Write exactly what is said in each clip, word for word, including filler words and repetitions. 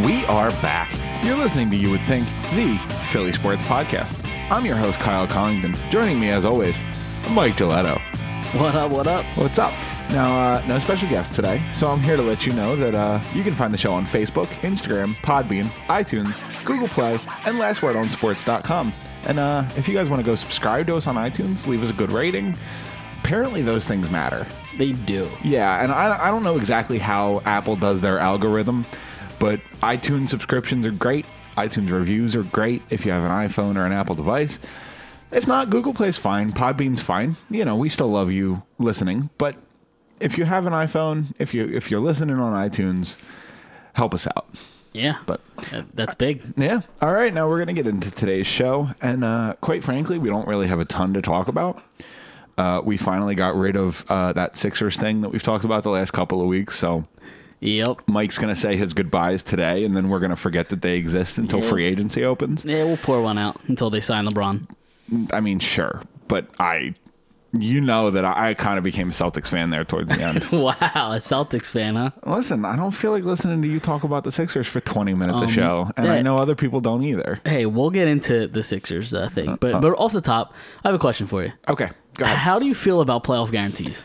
We are back. You're listening to You Would Think, the Philly Sports Podcast. I'm your host, Kyle Collington. Joining me, as always, Mike Giletto. What up, what up? What's up? Now, uh, no special guest today, so I'm here to let you know that uh, you can find the show on Facebook, Instagram, Podbean, iTunes, Google Play, and last word on sports dot com. And uh, if you guys want to go subscribe to us on iTunes, leave us a good rating. Apparently, those things matter. They do. Yeah, and I, I don't know exactly how Apple does their algorithm, but iTunes subscriptions are great. iTunes reviews are great if you have an iPhone or an Apple device. If not, Google Play's fine. Podbean's fine. You know, we still love you listening. But if you have an iPhone, if you if you're listening on iTunes, help us out. Yeah, but that, that's big. Yeah. All right, now we're going to get into today's show. And uh, quite frankly, we don't really have a ton to talk about. Uh, we finally got rid of uh, that Sixers thing that we've talked about the last couple of weeks, so... Yep. Mike's going to say his goodbyes today, and then we're going to forget that they exist until yeah. free agency opens. Yeah, we'll pour one out until they sign LeBron. I mean, sure. But I, you know that I, I kind of became a Celtics fan there towards the end. Wow, a Celtics fan, huh? Listen, I don't feel like listening to you talk about the Sixers for twenty minutes um, a show, and yeah. I know other people don't either. Hey, we'll get into the Sixers uh, thing. But, uh, but off the top, I have a question for you. Okay, go ahead. How do you feel about playoff guarantees?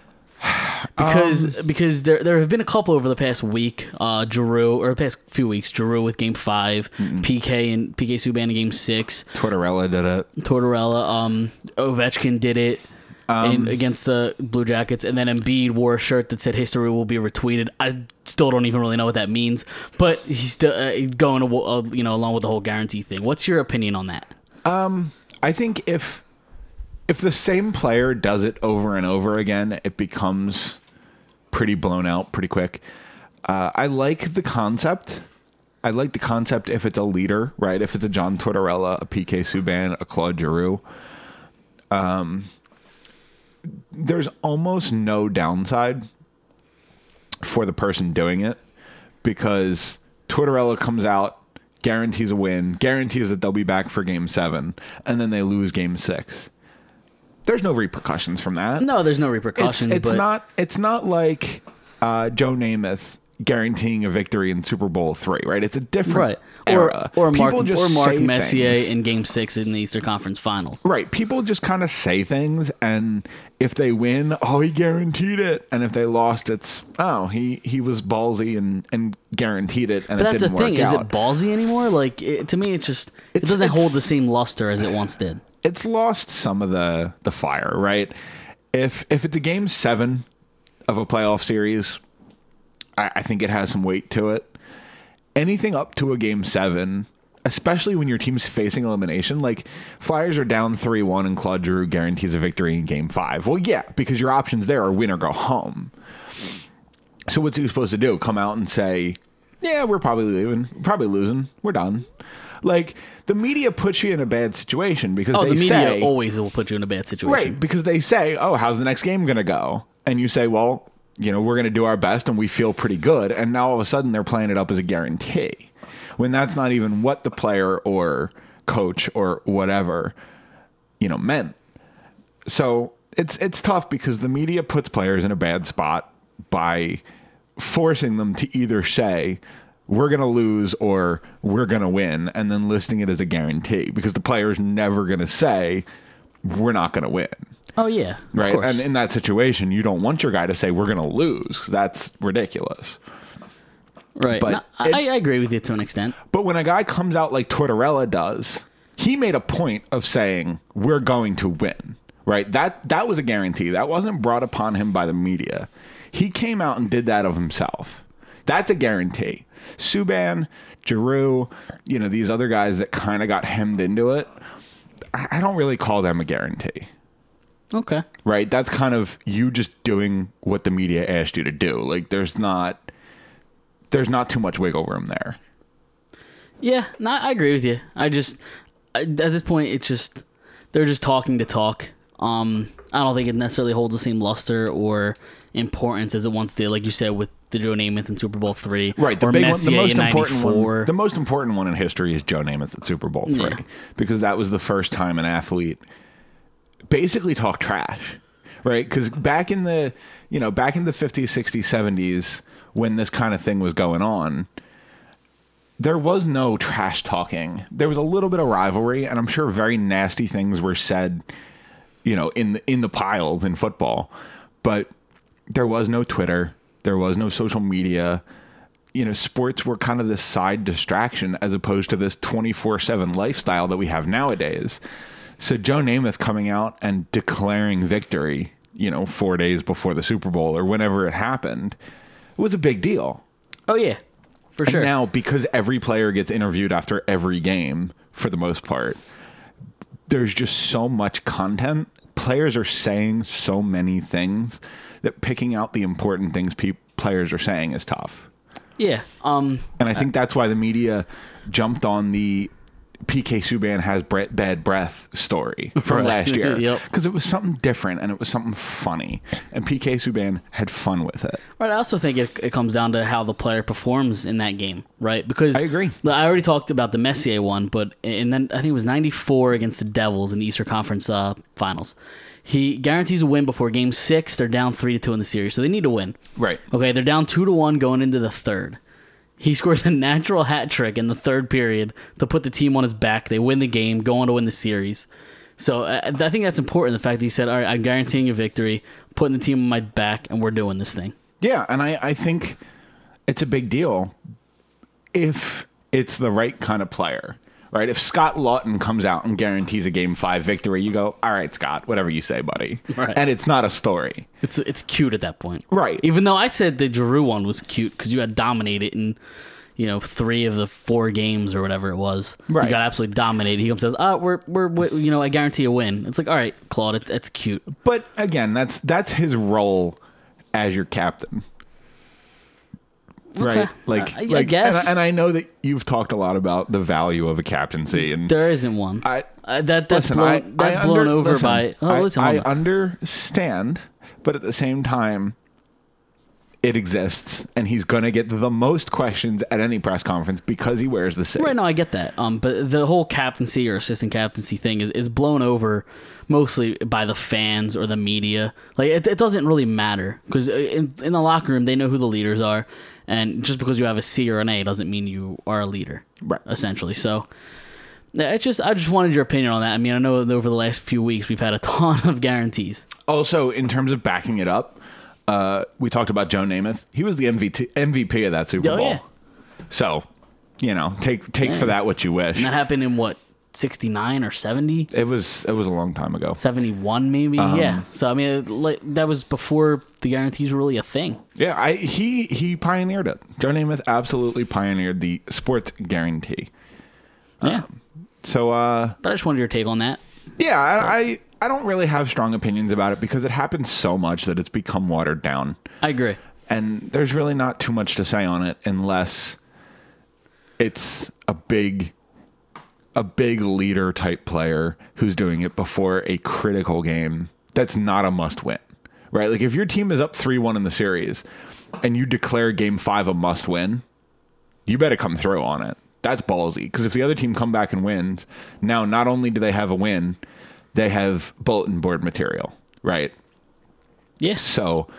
Because um, because there there have been a couple over the past week, uh, Giroux or the past few weeks, Giroux with Game Five, mm-mm. P K and P K Subban in Game Six. Tortorella did it. Tortorella, um, Ovechkin did it um, in, against the Blue Jackets, and then Embiid wore a shirt that said "History will be retweeted." I still don't even really know what that means, but he's still uh, going to, uh, you know along with the whole guarantee thing. What's your opinion on that? Um, I think if if the same player does it over and over again, it becomes pretty blown out pretty quick. Uh, I like the concept. I like the concept if it's a leader, right? If it's a John Tortorella, a P K Subban, a Claude Giroux. Um, there's almost no downside for the person doing it because Tortorella comes out, guarantees a win, guarantees that they'll be back for Game seven, and then they lose Game six. There's no repercussions from that. No, there's no repercussions. It's, it's but not. It's not like uh, Joe Namath guaranteeing a victory in Super Bowl three, right? It's a different right. era. Or, or Mark, People just or Mark say Messier things. in Game Six in the Eastern Conference Finals. Right. People just kind of say things, and if they win, oh, he guaranteed it, and if they lost, it's oh, he he was ballsy and, and guaranteed it, and but it that's didn't the thing. work Is out. it ballsy anymore? Like it, to me, it just it It's- doesn't it's- hold the same luster as it once did. It's lost some of the, the fire, right? If if it's a game seven of a playoff series, I, I think it has some weight to it. Anything up to a game seven, especially when your team's facing elimination, like Flyers are down three one and Claude Giroux guarantees a victory in game five. Well, yeah, because your options there are win or go home. So what's he supposed to do? Come out and say, yeah, we're probably leaving, probably losing, we're done. Like, the media puts you in a bad situation because Oh, they the media say... always will put you in a bad situation. Right, because they say, oh, how's the next game going to go? And you say, well, you know, we're going to do our best and we feel pretty good. And now all of a sudden they're playing it up as a guarantee when that's not even what the player or coach or whatever, you know, meant. So it's it's tough because the media puts players in a bad spot by forcing them to either say, we're going to lose or we're going to win, and then listing it as a guarantee because the player's never going to say, we're not going to win. Oh, yeah. Right. Of course. And in that situation, you don't want your guy to say, we're going to lose. That's ridiculous. Right. But No, it- I, I agree with you to an extent. But when a guy comes out like Tortorella does, he made a point of saying, we're going to win. Right. That that was a guarantee. That wasn't brought upon him by the media. He came out and did that of himself. That's a guarantee. Subban, Giroux, you know, these other guys that kind of got hemmed into it, I, I don't really call them a guarantee. Okay. Right? That's kind of you just doing what the media asked you to do. Like, there's not there's not too much wiggle room there. Yeah, no, I agree with you. I just, I, at this point, it's just, they're just talking to talk. Um, I don't think it necessarily holds the same luster or importance as it once did, like you said, with the Joe Namath in Super Bowl three. Right, the or big one, Messier the most in important one, ninety-four. the most important one in history is Joe Namath at Super Bowl three, Yeah. because that was the first time an athlete basically talked trash, right? Because back in the, you know, back in the fifties, sixties, seventies, when this kind of thing was going on, there was no trash talking. There was a little bit of rivalry, and I'm sure very nasty things were said, you know, in the, in the piles in football. But there was no Twitter. There was no social media. You know, sports were kind of this side distraction as opposed to this twenty-four seven lifestyle that we have nowadays. So Joe Namath coming out and declaring victory, you know, four days before the Super Bowl or whenever it happened, was a big deal. Oh, yeah. For And sure. now, because every player gets interviewed after every game, for the most part, there's just so much content. Players are saying so many things that picking out the important things pe- players are saying is tough. Yeah. Um, And I think that's why the media jumped on the P K Subban has bre- bad breath story from Right. last year. Yep. Because it was something different and it was something funny. And P K Subban had fun with it. Right. I also think it, it comes down to how the player performs in that game, right? Because I agree. I already talked about the Messier one, but and then I think it was ninety-four against the Devils in the Eastern Conference uh, Finals. He guarantees a win before Game Six. They're down three to two in the series, so they need to win. Right. Okay, they're down two to one going into the third. He scores a natural hat trick in the third period to put the team on his back. They win the game, go on to win the series. So uh, I think that's important. The fact that he said, "All right, I'm guaranteeing a victory, putting the team on my back, and we're doing this thing." Yeah, and I, I think it's a big deal if it's the right kind of player, right? If Scott Lawton comes out and guarantees a game five victory, you go, all right, Scott, whatever you say, buddy. Right. And it's not a story. It's it's cute at that point, Right. Even though I said the Giroux one was cute because you got dominated in, you know, three of the four games or whatever it was. Right. You got absolutely dominated. He comes and says, "Oh, we're we're, we you know, I guarantee a win." It's like, all right, Claude, it, that's cute. But again, that's that's his role as your captain. Right? Okay. Like, I- I like guess. And, I- and I know that you've talked a lot about the value of a captaincy. And There isn't one. I, Uh, that that's listen, blown, I, that's I blown under- over listen, by. Oh, I, listen, I hold on. understand, but at the same time, it exists, and he's going to get the most questions at any press conference because he wears the C. Right, no, I get that. Um, but the whole captaincy or assistant captaincy thing is, is blown over mostly by the fans or the media. Like it, it doesn't really matter because in, in the locker room they know who the leaders are, and just because you have a C or an A doesn't mean you are a leader. Right. Essentially, so. Yeah, it's just I just wanted your opinion on that. I mean, I know that over the last few weeks we've had a ton of guarantees. Also, in terms of backing it up, uh, we talked about Joe Namath. He was the M V P, M V P of that Super Oh, Bowl. yeah. So, you know, take take Yeah. for that what you wish. And that happened in what, sixty-nine or seventy? It was it was a long time ago. seventy-one maybe? Um, Yeah. So I mean, it, like, that was before the guarantees were really a thing. Yeah, I he he pioneered it. Joe Namath absolutely pioneered the sports guarantee. Yeah. So, uh, But I just wanted your take on that. yeah, I, I I don't really have strong opinions about it because it happens so much that it's become watered down. I agree. And there's really not too much to say on it unless it's a big a big leader type player who's doing it before a critical game that's not a must win. Right? Like if your team is up three one in the series and you declare game five a must win, you better come through on it. That's ballsy because if the other team come back and wins, now not only do they have a win, they have bulletin board material, right? Yes. So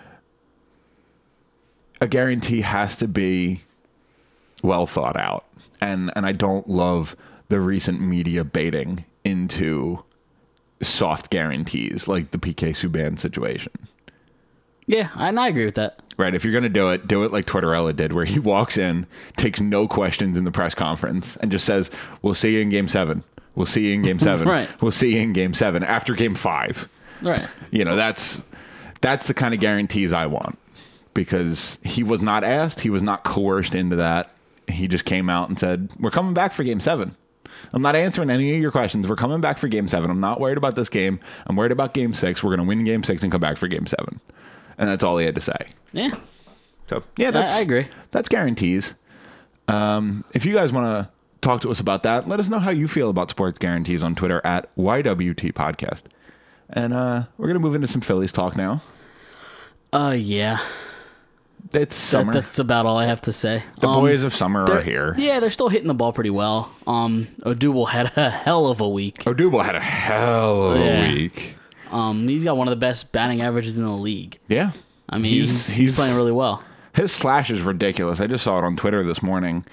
a guarantee has to be well thought out. And and I don't love the recent media baiting into soft guarantees like the P K Subban situation. Yeah, and I agree with that. Right. If you're going to do it, do it like Tortorella did, where he walks in, takes no questions in the press conference, and just says, we'll see you in game seven. We'll see you in game seven. Right. We'll see you in game seven after game five. Right. You know, that's that's the kind of guarantees I want because he was not asked. He was not coerced into that. He just came out and said, we're coming back for game seven. I'm not answering any of your questions. We're coming back for game seven. I'm not worried about this game. I'm worried about game six. We're going to win game six and come back for game seven. And that's all he had to say. Yeah. So, yeah, that's, I, I agree. That's guarantees. Um, if you guys want to talk to us about that, let us know how you feel about sports guarantees on Twitter at Y W T Podcast. And uh, we're going to move into some Phillies talk now. Uh, yeah. It's summer. That, that's about all I have to say. the Um, boys of summer they're- are here. Yeah, they're still hitting the ball pretty well. Um, Odubel had a hell of a week. Odubel had a hell of Yeah. a week. Um, he's got one of the best batting averages in the league. Yeah. I mean, he's, he's, playing really well. His slash is ridiculous. I just saw it on Twitter this morning.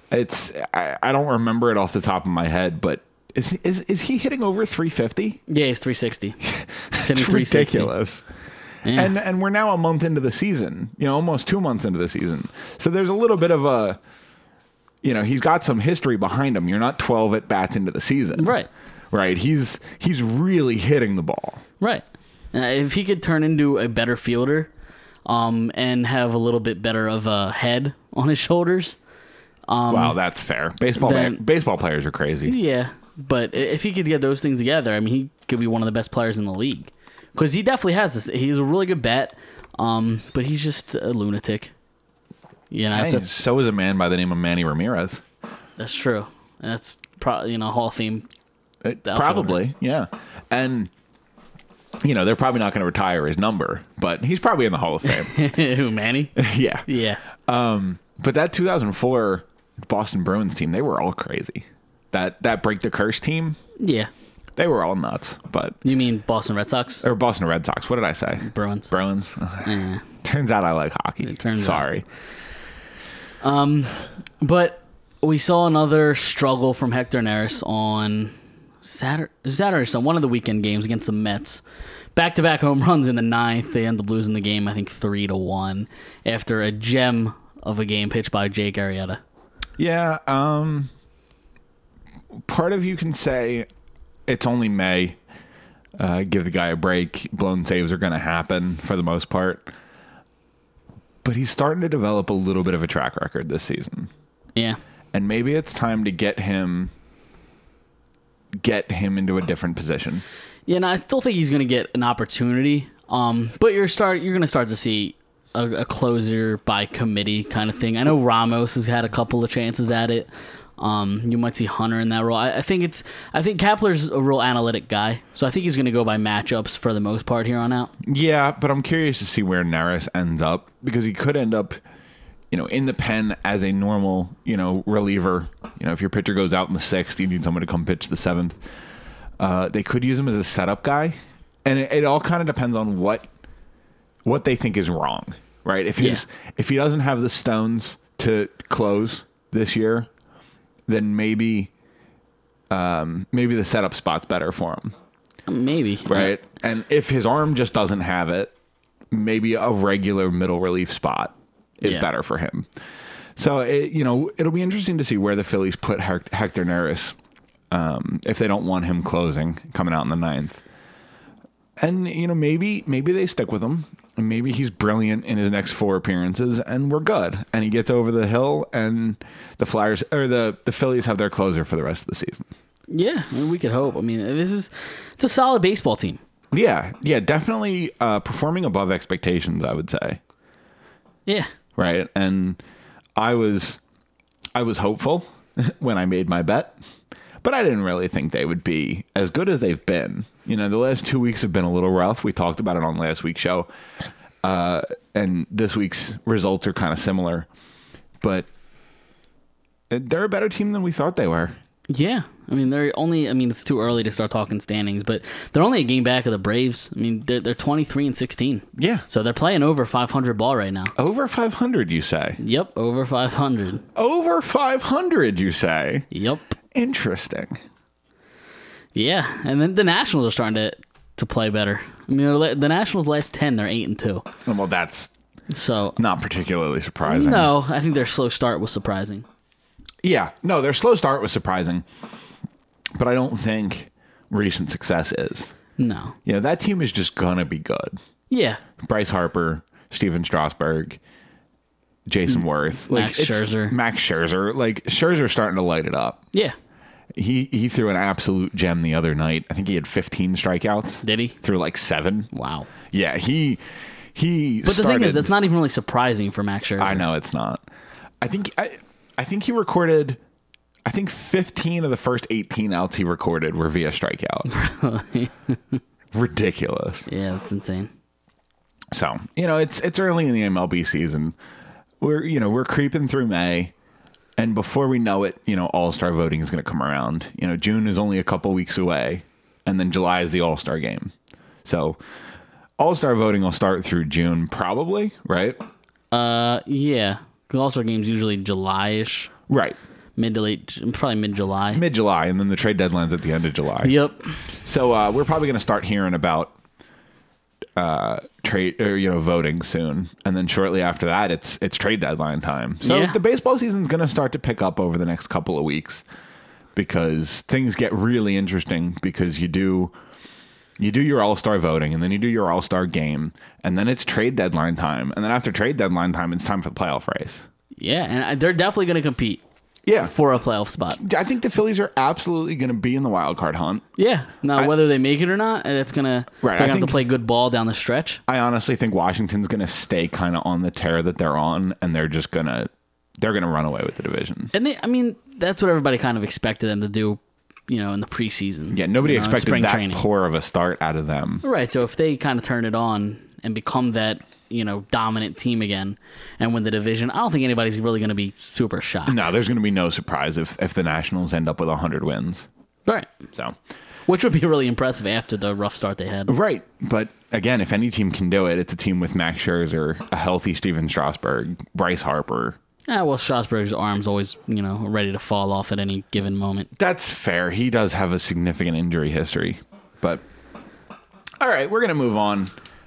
It's I, I don't remember it off the top of my head, but is is is he hitting over three fifty? Yeah, he's three sixty. It's ridiculous. Yeah. And and we're now a month into the season, you know, almost two months into the season. So there's a little bit of a, you know, he's got some history behind him. You're not twelve at bats into the season, Right. Right. He's he's really hitting the ball. Right. Uh, if he could turn into a better fielder, um, and have a little bit better of a head on his shoulders. Um, Wow, that's fair. Baseball then- baseball players are crazy. Yeah, but i- if he could get those things together, I mean, he could be one of the best players in the league. Because he definitely has this. He's a really good bat, um, but he's just a lunatic. You know, Hey, that's, so is a man by the name of Manny Ramirez. that's true. That's probably, you know, Hall of Fame. Uh, Probably, yeah. And you know, they're probably not going to retire his number, but he's probably in the Hall of Fame. Who, Manny? Yeah. Yeah. Um, but that two thousand four Boston Bruins team, they were all crazy. That that break the curse team, Yeah. they were all nuts. But You mean Boston Red Sox? or Boston Red Sox. What did I say? Bruins. Bruins. Eh. Turns out I like hockey. turns Sorry. Um, but we saw another struggle from Hector Neris on Saturday, Saturday, so one of the weekend games against the Mets. Back-to-back home runs in the ninth. They end up losing the game, I think, three to one after a gem of a game pitched by Jake Arrieta. Yeah. Um, part of you can say it's only May. Uh, give the guy a break. Blown saves are going to happen for the most part. But he's starting to develop a little bit of a track record this season. Yeah. And maybe it's time to get him get him into a different position. Yeah, and I still think he's going to get an opportunity. Um, but you're start you're going to start to see a, a closer by committee kind of thing. I know Ramos has had a couple of chances at it. Um, you might see Hunter in that role. I, I think it's I think Kepler's a real analytic guy, so I think he's going to go by matchups for the most part here on out. Yeah, but I'm curious to see where Neris ends up, because he could end up, you know, in the pen as a normal, you know, reliever. You know, if your pitcher goes out in the sixth, you need someone to come pitch the seventh. Uh, they could use him as a setup guy, and it, it all kind of depends on what what they think is wrong, right? If he's Yeah. if he doesn't have the stones to close this year, then maybe um, maybe the setup spot's better for him. Maybe. Right. And if his arm just doesn't have it, maybe a regular middle relief spot is Yeah. better for him. So, it, you know, it'll be interesting to see where the Phillies put Hec- Hector Neris um, if they don't want him closing, coming out in the ninth. And, you know, maybe maybe they stick with him. And maybe he's brilliant in his next four appearances, and we're good. And he gets over the hill, and the Flyers or the, the Phillies have their closer for the rest of the season. Yeah, I mean, we could hope. I mean, this is it's a solid baseball team. Yeah, yeah, definitely uh, performing above expectations, I would say. Yeah. Right, and I was, I was hopeful when I made my bet, but I didn't really think they would be as good as they've been. You know, the last two weeks have been a little rough. We talked about it on last week's show, uh, and this week's results are kind of similar, but they're a better team than we thought they were. Yeah. I mean, they're only, I mean, it's too early to start talking standings, but they're only a game back of the Braves. I mean, they're, they're twenty-three and sixteen. Yeah. So they're playing over five hundred ball right now. Over five hundred, you say? Yep, over five hundred. Over five hundred, you say? Yep. Interesting. Yeah, and then the Nationals are starting to to play better. I mean, the the Nationals last ten, they're eight and two. Well, that's So not particularly surprising. no, I think their slow start was surprising. Yeah, no, their slow start was surprising, but I don't think recent success is. No. You know, that team is just gonna be good. Yeah. Bryce Harper, Steven Strasburg, Jason Worth, like Max it's- Scherzer. Max Scherzer, like Scherzer's starting to light it up. Yeah. He he threw an absolute gem the other night. I think he had fifteen strikeouts. Did he? Threw like seven. Wow. Yeah, he he. But the started, thing is, it's not even really surprising for Max Scherzer. I know it's not. I think I I think he recorded. I think fifteen of the first eighteen outs he recorded were via strikeout. Ridiculous. Yeah, that's insane. So you know it's it's early in the M L B season. We're you know we're creeping through May, and before we know it, you know All Star voting is going to come around. You know June is only a couple weeks away, and then July is the All Star game. So All Star voting will start through June, probably, right? Uh, yeah. The All-Star game's usually July-ish. Right. Mid to late, probably mid-July. Mid-July, and then the trade deadline's at the end of July. Yep. So uh, we're probably going to start hearing about uh, trade or you know voting soon, and then shortly after that, it's it's trade deadline time. So Yeah. the baseball season's going to start to pick up over the next couple of weeks because things get really interesting because you do. You do your all-star voting, and then you do your all-star game, and then it's trade deadline time. And then after trade deadline time, it's time for the playoff race. Yeah, and they're definitely going to compete Yeah. for a playoff spot. I think the Phillies are absolutely going to be in the wild card hunt. Yeah. Now, I- whether they make it or not, it's going to Right, they're I going to have think- to play good ball down the stretch. I honestly think Washington's going to stay kind of on the tear that they're on, and they're just going to they're going to run away with the division. And they, I mean, that's what everybody kind of expected them to do, you know, in the preseason. Yeah, nobody you know, in expected spring that training. poor of a start out of them. Right. So if they kind of turn it on and become that, you know, dominant team again and win the division, I don't think anybody's really going to be super shocked. No, there's going to be no surprise if, if the Nationals end up with one hundred wins. Right. So, Which would be really impressive after the rough start they had. right. But again, if any team can do it, it's a team with Max Scherzer, a healthy Steven Strasburg, Bryce Harper. Yeah, well, Strasburg's arm's always, you know, ready to fall off at any given moment. That's fair. He does have a significant injury history. But, all right, we're going to move on.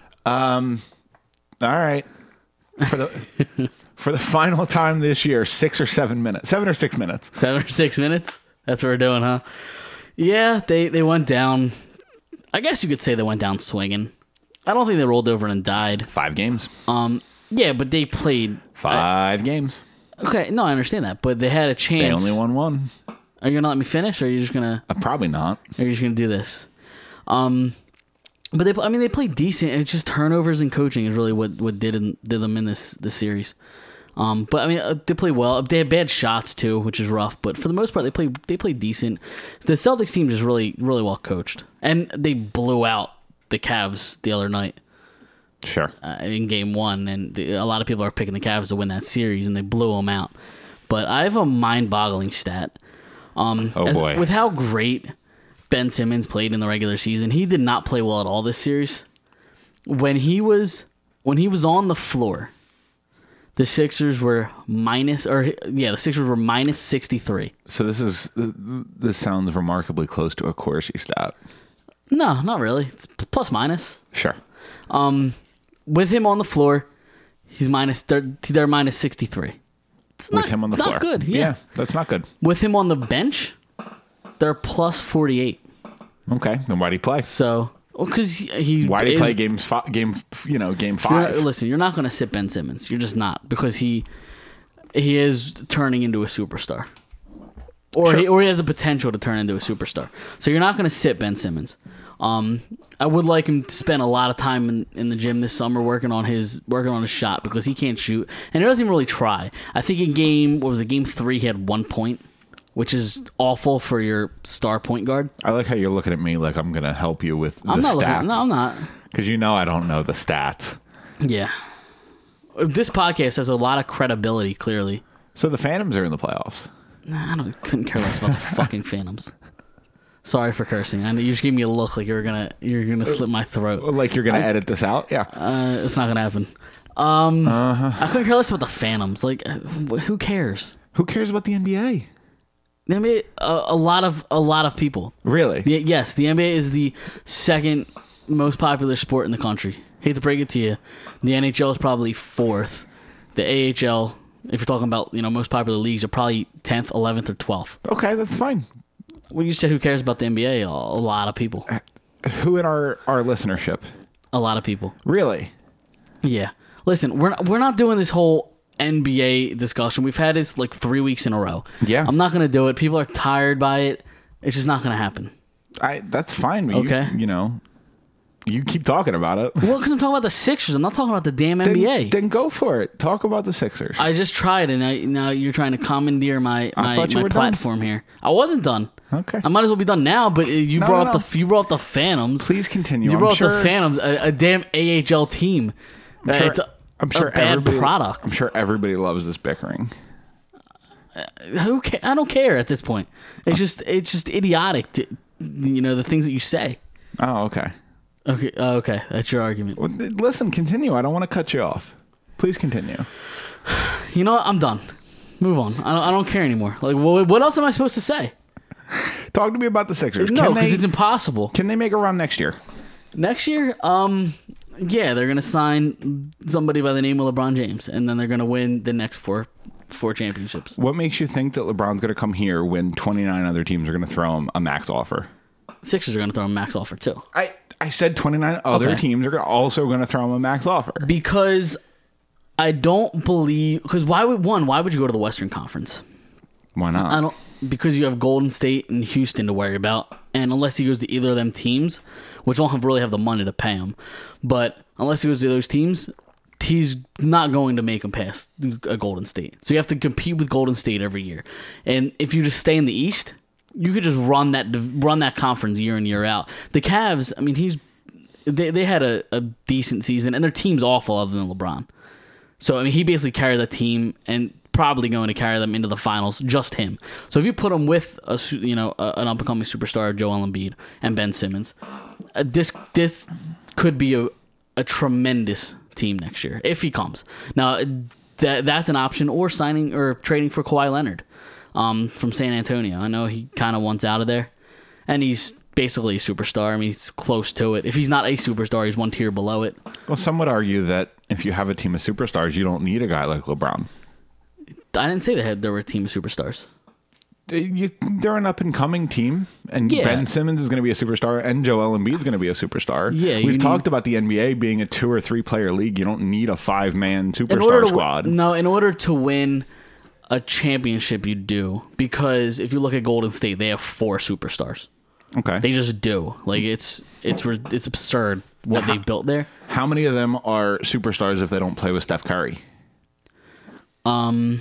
Um, all right. For the for the final time this year, six or seven minutes. Seven or six minutes. Seven or six minutes? That's what we're doing, huh? Yeah, they, they went down. I guess you could say they went down swinging. I don't think they rolled over and died. Five games. Um, yeah, but they played. Five games. Okay, no, I understand that, but they had a They chance. only won one. Are you gonna let me finish, or are you just gonna? Uh, probably not. Or are you just gonna do this? Um, but they, I mean, they played decent. It's just turnovers and coaching is really what what did in, did them in this this series. Um, but I mean, uh, they played well. They had bad shots too, which is rough. But for the most part, they played they played decent. The Celtics team just really really well coached, and they blew out the Cavs the other night. Sure. Uh, in game one, and the, a lot of people are picking the Cavs to win that series, and they blew them out. But I have a mind-boggling stat. Um, Oh, as- boy. With how great Ben Simmons played in the regular season, he did not play well at all this series. When he was when he was on the floor, the Sixers were minus, or yeah, the Sixers were minus sixty-three. So this is this sounds remarkably close to a Corsi stat. No, not really. It's plus minus. Sure. Um, with him on the floor, he's minus. They're, they're minus sixty-three. It's With not, him on the not floor. good. Yeah. that's not good. With him on the bench, they're plus forty-eight. Okay, then why'd he play? So, well, because he, he Why'd he is- play games five? Game, you know, game you're not- five. listen, you're not going to sit Ben Simmons. You're just not, because he he is turning into a superstar, or Sure. he or he has a potential to turn into a superstar. So you're not going to sit Ben Simmons. Um, I would like him to spend a lot of time in, in the gym this summer working on his working on his shot, because he can't shoot and he doesn't even really try. I think in game what was it game three he had one point, which is awful for your star point guard. I like how you're looking at me like I'm gonna help you with the I'm not stats. looking. No, I'm not. Because you know I don't know the stats. Yeah. This podcast has a lot of credibility, clearly. So the Phantoms are in the playoffs. Nah, I don't couldn't care less about the fucking Phantoms. Sorry for cursing. I know you just gave me a look like you were gonna you're gonna slit my throat. Like you're gonna edit this out? Yeah. Uh, it's not gonna happen. Um, Uh-huh. I couldn't care less about the Phantoms. Like, uh, wh- who cares? Who cares about the N B A? I mean, a, a lot of a lot of people. Really? Y- yes, the N B A is the second most popular sport in the country. Hate to break it to you, the N H L is probably fourth. The A H L, if you're talking about, you know, most popular leagues, are probably tenth, eleventh, or twelfth. Okay, that's fine. Well, you said who cares about the N B A? A, a lot of people. Who in our, our listenership? A lot of people. Really? Yeah. Listen, we're not, we're not doing this whole N B A discussion. We've had this like three weeks in a row. Yeah. I'm not going to do it. People are tired by it. It's just not going to happen. I that's fine. But Okay. You, you know, you keep talking about it. Well, because I'm talking about the Sixers. I'm not talking about the damn N B A. Then, then go for it. Talk about the Sixers. I just tried, and I, now you're trying to commandeer my I my, thought you my were done. platform here. I wasn't done. Okay. I might as well be done now. But you No, brought no, up no. the you brought up the Phantoms. Please continue. You I'm brought up sure, the Phantoms, a, a damn A H L team. Uh, sure- it's a, I'm sure a bad everybody- product. I'm sure everybody loves this bickering. Who ca- I don't care at this point. It's just it's just idiotic. To, you know, the things that you say. Oh, okay. Okay, oh, okay, that's your argument. Well, th- listen, continue. I don't want to cut you off. Please continue. You know what? I'm done. move on. I don't, I don't care anymore. Like, what, what else am I supposed to say? Talk to me about the Sixers. No, Can because they- it's impossible. Can they make a run next year? Next year, um, yeah, they're gonna sign somebody by the name of LeBron James, and then they're gonna win the next four four championships. What makes you think that LeBron's going to come here when twenty-nine other teams are going to throw him a max offer? Sixers are gonna throw a max offer too. I, I said twenty-nine other Okay. teams are also going to throw him a max offer. Because I don't believe. Because why would one? Why would you go to the Western Conference? Why not? I don't. Because you have Golden State and Houston to worry about, and unless he goes to either of them teams, which won't have really have the money to pay him, but unless he goes to those teams, he's not going to make him past a Golden State. So you have to compete with Golden State every year, and if you just stay in the East, you could just run that run that conference year in year out. The Cavs, I mean, he's they they had a, a decent season, and their team's awful other than LeBron. So I mean, he basically carried the team and probably going to carry them into the finals, just him. So if you put him with a su- you know a, an up and coming superstar, Joel Embiid and Ben Simmons, uh, this this could be a a tremendous team next year if he comes. Now that that's an option, or signing or trading for Kawhi Leonard um, from San Antonio. I know he kind of wants out of there, and he's basically a superstar. I mean, he's close to it. If he's not a superstar, he's one tier below it. Well, some would argue that if you have a team of superstars, you don't need a guy like LeBron. I didn't say they had there were a team of superstars. You, they're an up-and-coming team, and Yeah. Ben Simmons is going to be a superstar, and Joel Embiid is going to be a superstar. Yeah, you We've need- talked about the N B A being a two- or three-player league. You don't need a five-man In superstar order to squad. no, in order to win a championship, you do, because if you look at Golden State, they have four superstars. Okay. They just do. Like it's it's re- it's absurd what they built there. How many of them are superstars if they don't play with Steph Curry? Um,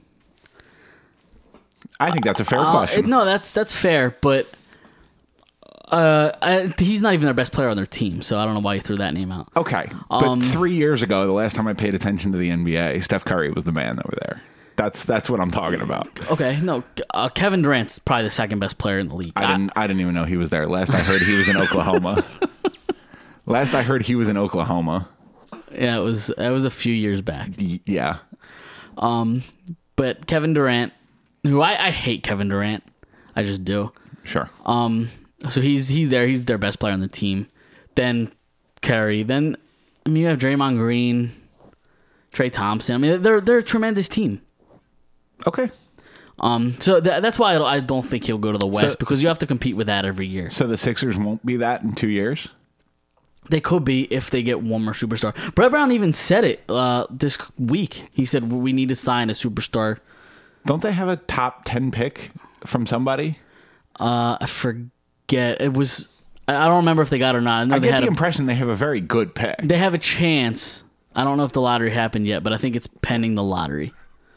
I think that's a fair uh, question. no, that's that's fair, but uh, I, he's not even their best player on their team, so I don't know why you threw that name out. Okay, but Um, three years ago, the last time I paid attention to the N B A, Steph Curry was the man over there. That's that's what I'm talking about. Okay, no, uh, Kevin Durant's probably the second best player in the league. I didn't I didn't even know he was there. Last I heard, he was in Oklahoma. Last I heard, he was in Oklahoma. Yeah, it was it was a few years back. Y- Yeah. Um, but Kevin Durant, who I, I hate Kevin Durant, I just do. Sure. Um, so he's he's there. He's their best player on the team. Then Curry. Then I mean you have Draymond Green, Trey Thompson. I mean they're they're a tremendous team. Okay. Um, so tha that's why I don't, I don't think he'll go to the West So- because you have to compete with that every year. So the Sixers won't be that in two years? They could be if they get one more superstar. Brett Brown even said it uh, this week. He said we need to sign a superstar. Don't they have a top ten pick from somebody? Uh, I forget. It was. I I don't remember if they got it or not. I know I they get had the a, impression they have a very good pick. they have a chance. I don't know if the lottery happened yet, but I think it's pending the lottery.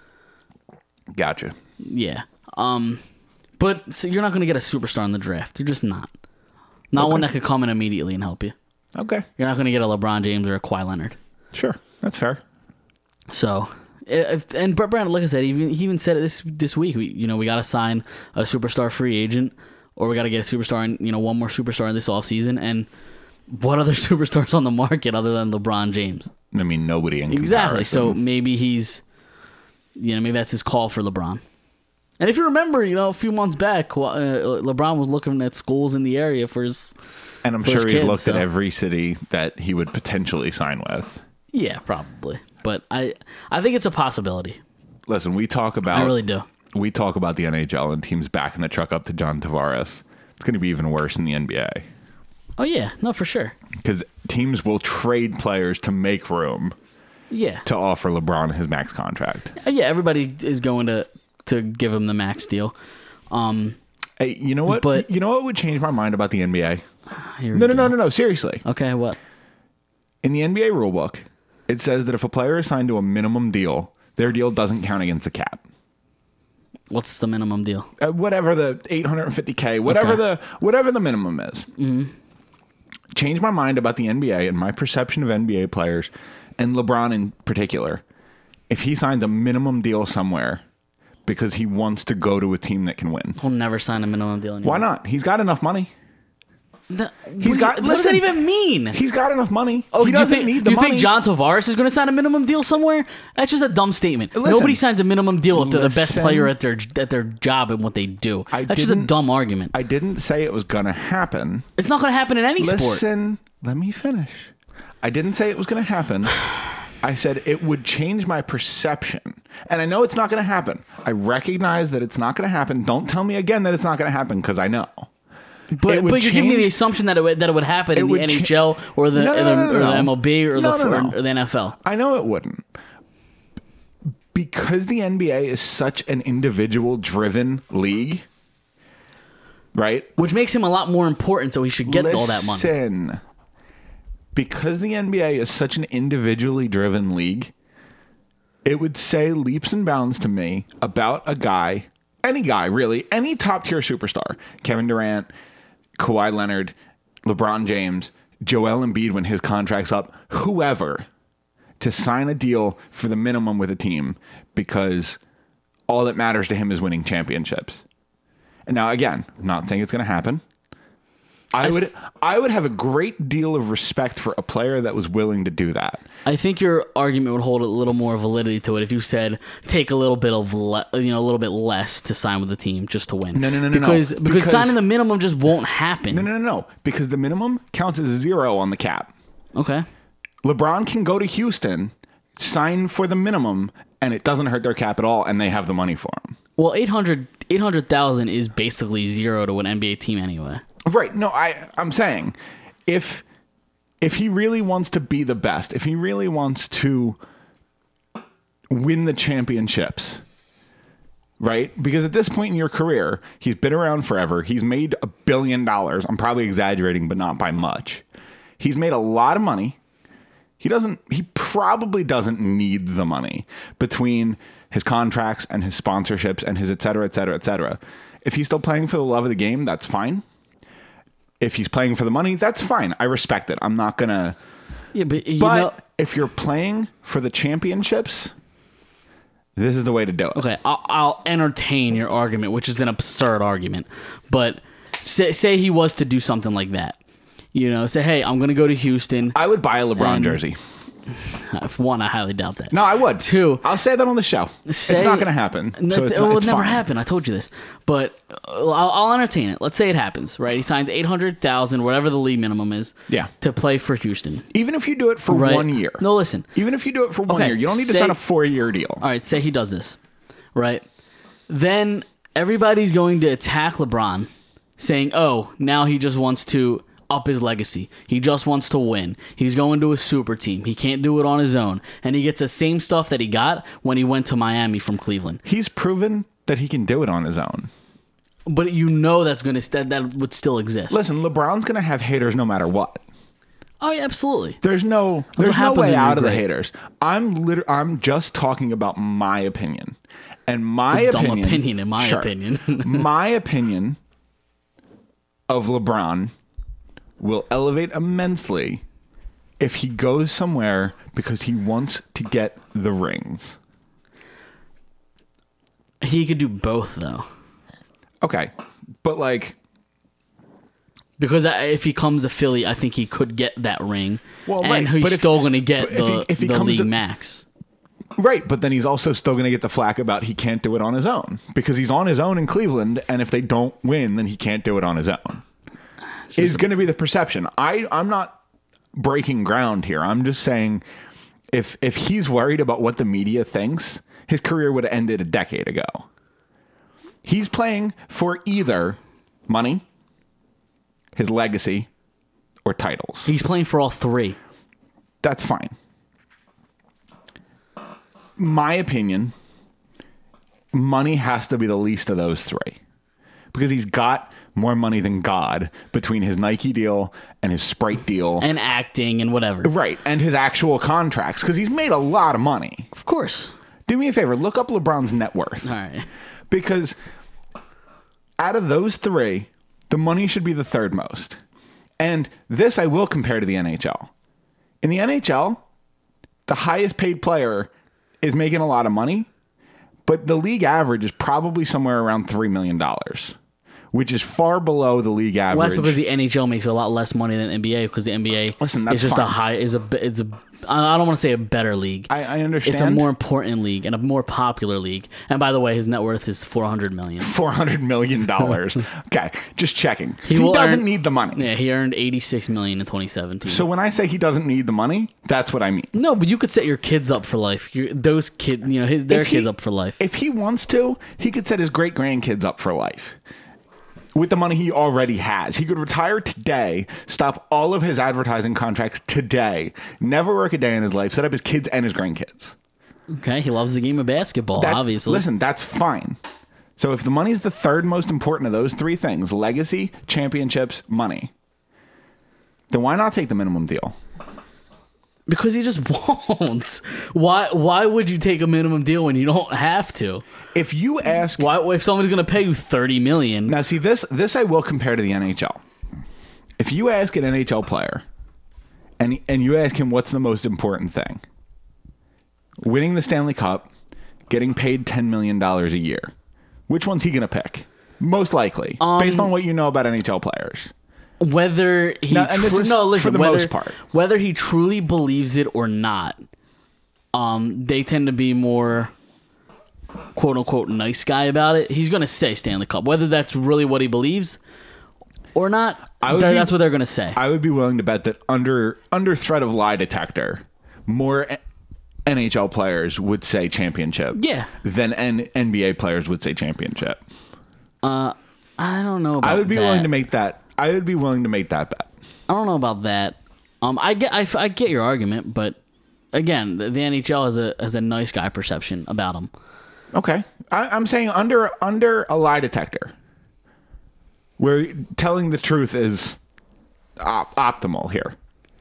Gotcha. Yeah. Um, but so you're not going to get a superstar in the draft. You're just not. Not Okay. one that could come in immediately and help you. Okay. You're not going to get a LeBron James or a Kawhi Leonard. Sure. That's fair. So, if, and Brett Brown, like I said, he even, he even said it this this week. We, you know, we got to sign a superstar free agent, or we got to get a superstar, and you know, one more superstar in this offseason. And what other superstars on the market other than LeBron James? I mean, nobody in Exactly. So comparison. maybe he's, you know, maybe that's his call for LeBron. And if you remember, you know, a few months back, uh, LeBron was looking at schools in the area for his. And I'm for sure his he's kids, looked so. at every city that he would potentially sign with. Yeah, probably. But I, I think it's a possibility. Listen, we talk about I really do. we talk about the N H L and teams backing the truck up to John Tavares. It's going to be even worse in the N B A Oh yeah, no, for sure. because teams will trade players to make room Yeah, to offer LeBron his max contract. Uh, yeah. Everybody is going to to give him the max deal. Um, Hey, you know what? But- you know what would change my mind about the N B A? here we No, no, go. no, no, no. Seriously, Okay, what? in the N B A rulebook, it says that if a player is signed to a minimum deal, their deal doesn't count against the cap. What's the minimum deal? Uh, whatever the eight hundred fifty K, whatever Okay. the whatever the minimum is. Mm-hmm. Changed my mind about the N B A and my perception of N B A players, and LeBron in particular. If he signs a minimum deal somewhere because he wants to go to a team that can win, He'll never sign a minimum deal anymore. why not? He's got enough money. The, He's what, got. what listen, does that even mean? He's got enough money. Oh, he do you doesn't think, need the do you money. think John Tavares is going to sign a minimum deal somewhere? That's just a dumb statement. Listen, Nobody signs a minimum deal if they're the best listen, player at their at their job and what they do. I That's just a didn't- dumb argument. I didn't say it was going to happen. It's not going to happen in any sport. Listen, let me finish. I didn't say it was going to happen. I said it would change my perception. And I know it's not going to happen. I recognize that it's not going to happen. Don't tell me again that it's not going to happen because I know. But, but you're giving me the assumption that it would, that it would happen in the would N H L or the, No, no, or the, no, no, or the no. M L B or, No, the, no, or- no. or the N F L. I know it wouldn't. Because the N B A is such an individual driven league, right? Which makes him a lot more important, so he should get all that money. Listen, because the N B A is such an individually driven league, it would say leaps and bounds to me about a guy, any guy really, any top tier superstar, Kevin Durant, Kawhi Leonard, LeBron James, Joel Embiid when his contract's up, whoever, to sign a deal for the minimum with a team because all that matters to him is winning championships. And now, again, I'm not saying it's going to happen. I would I would have a great deal of respect for a player that was willing to do that. I think your argument would hold a little more validity to it if you said take a little bit of le- you know a little bit less to sign with the team just to win. No, no, no, no, because, no. because Because- signing the minimum just won't happen. No, no, no, no. Because the minimum counts as zero on the cap. Okay. LeBron can go to Houston, sign for the minimum, and it doesn't hurt their cap at all, and they have the money for him. Well, eight hundred eight hundred thousand is basically zero to an N B A team anyway. Right. No, I, I'm saying if if he really wants to be the best, if he really wants to win the championships, right? Because at this point in your career, he's been around forever. He's made a billion dollars. I'm probably exaggerating, but not by much. He's made a lot of money. He doesn't, he probably doesn't need the money between his contracts and his sponsorships and his et cetera, et cetera, et cetera. If he's still playing for the love of the game, that's fine. If he's playing for the money, that's fine. I respect it. I'm not going to. Yeah, but you But know, if you're playing for the championships, this is the way to do it. okay, I'll, I'll entertain your argument, which is an absurd argument. But say, say he was to do something like that. You know, say, hey, I'm going to go to Houston. I would buy a LeBron And- jersey. One, I highly doubt that. No, I would. Two, I'll say that on the show. Say- it's not going to happen. No, So it it's, will it's never fine. happen. I told you this, but uh, I'll, I'll entertain it. Let's say it happens, right? He signs eight hundred thousand, whatever the league minimum is, Yeah. to play for Houston. Even if you do it for Right? one year. No, listen. Even if you do it for one Okay, year, you don't need to say- sign a four-year deal. All right, say he does this, right? Then everybody's going to attack LeBron, saying, "Oh, now he just wants to up his legacy. He just wants to win. He's going to a super team. He can't do it on his own." And he gets the same stuff that he got when he went to Miami from Cleveland. He's proven that he can do it on his own. But you know that's going to that, that would still exist. Listen, LeBron's going to have haters no matter what. Oh, yeah, absolutely. There's no there's no happens way when out you're of the great. haters. I'm liter- I'm just talking about my opinion. And my It's a dumb opinion, opinion, in my Sure. opinion. my opinion of LeBron will elevate immensely if he goes somewhere because he wants to get the rings. He could do both, though. Okay. But like Because I- if he comes to Philly, I think he could get that ring. Well, and right, he's but if- still going to get but if he- the, if he the comes league to- max. right, but then he's also still going to get the flack about he can't do it on his own because he's on his own in Cleveland, and if they don't win, then he can't do it on his own. Is going to be the perception. I I'm not breaking ground here. I'm just saying if if he's worried about what the media thinks, his career would have ended a decade ago. He's playing for either money, his legacy, or titles. He's playing for all three. That's fine. My opinion, money has to be the least of those three because he's got more money than God between his Nike deal and his Sprite deal. And acting and whatever. Right. And his actual contracts because he's made a lot of money. Of course. Do me a favor. Look up LeBron's net worth. All right. Because out of those three, the money should be the third most. And this I will compare to the N H L. In the N H L, the highest paid player is making a lot of money, but the league average is probably somewhere around three million dollars, which is far below the league average. Well, that's because the N H L makes a lot less money than N B A because the N B A Listen, that's is just fine. a high is a it's a I don't want to say a better league. I, I understand. It's a more important league and a more popular league. And by the way, his net worth is four hundred million. Four hundred million dollars. Okay, just checking. He, He will doesn't earn- need the money. Yeah, he earned eighty-six million in twenty seventeen. So when I say he doesn't need the money, that's what I mean. No, but you could set your kids up for life. Your, those kid, you know, his their If he- kids up for life. If he wants to, he could set his great grandkids up for life. With the money he already has, he could retire today, stop all of his advertising contracts today, never work a day in his life, set up his kids and his grandkids. Okay, he loves the game of basketball, That- obviously. Listen, that's fine. So if the money is the third most important of those three things, legacy, championships, money, then why not take the minimum deal? Because he just won't. Why? Why would you take a minimum deal when you don't have to? If you ask, Why? If somebody's going to pay you thirty million, now see this, this I will compare to the N H L. If you ask an N H L player, and and you ask him what's the most important thing, winning the Stanley Cup, getting paid ten million dollars a year, which one's he going to pick? Most likely, Um, based on what you know about N H L players. whether he No, and this tru- is no, listen, for the whether, most part. whether he truly believes it or not, um, they tend to be more quote unquote nice guy about it. He's going to say Stanley Cup, whether that's really what he believes or not. I would they're- be- that's what they're going to say. I would be willing to bet that under under threat of lie detector, more N H L players would say championship. Yeah. Than N- NBA players would say championship. I don't know. About I would be that. willing to make that. I would be willing to make that bet. I don't know about that. Um, I get I, I get your argument, but again, the, the N H L has a has a nice guy perception about him. Okay, I, I'm saying under under a lie detector, where telling the truth is op- optimal here.